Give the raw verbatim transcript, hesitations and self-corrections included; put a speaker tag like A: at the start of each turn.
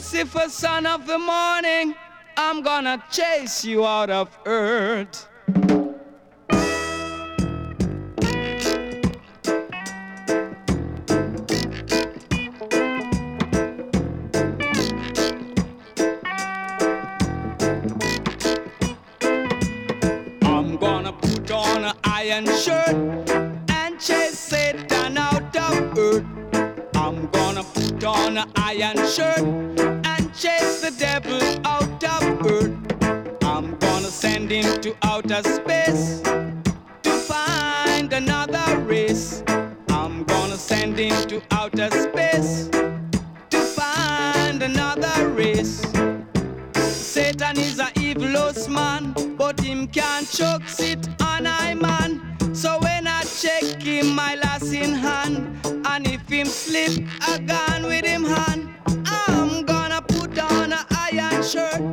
A: Lucifer, son of the morning, I'm gonna chase you out of earth. I'm gonna put on an iron shirt and chase Satan out of earth. I'm gonna put on an iron shirt and chase the devil out of earth. I'm gonna send him to outer space to find another race. I'm gonna send him to outer space to find another race. Satan is a evilous man, but him can't choke sit on I man. So when I check him, my lass in hand, and if him slip, I gone with him hand. I'm gonna put on a iron shirt